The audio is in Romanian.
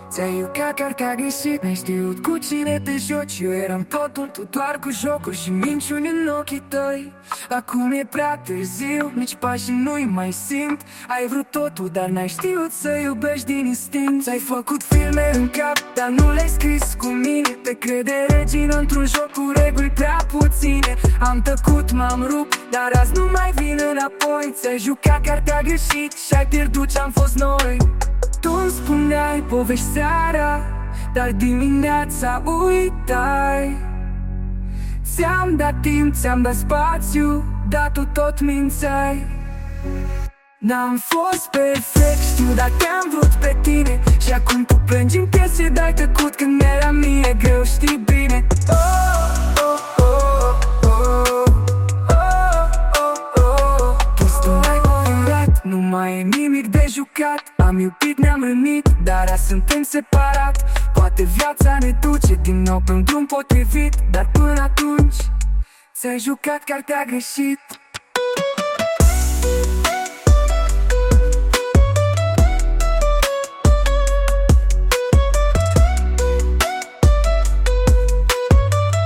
Ți-ai jucat cartea greșit, n-ai știut cu cine te joci. Eu eram totul, tu doar cu jocuri și minciuni în ochii tăi. Acum e prea târziu, nici pașii nu-i mai simt. Ai vrut totul, dar n-ai știut să iubești din instinct. Ți-ai făcut filme în cap, dar nu le-ai scris cu mine. Te crede regină într-un joc cu reguli prea puține. Am tăcut, m-am rupt, dar azi nu mai vin înapoi. Ți-ai jucat cartea greșit și ai pierdut ce-am fost noi. Tu îmi spuneai povești seara, dar dimineața uitai. Ți-am dat timp, ți-am dat spațiu, dar tu tot mințeai. N-am fost perfect, știu, dar te-am vrut pe tine. Și acum tu plângi în piese, dai tăcut când era mie greu, știi bine. Nu mai e nimic de jucat. Am iubit, ne-am rănit, dar azi suntem separat. Poate viața ne duce din nou pe un drum potrivit, dar până atunci ți-ai jucat cartea greșit.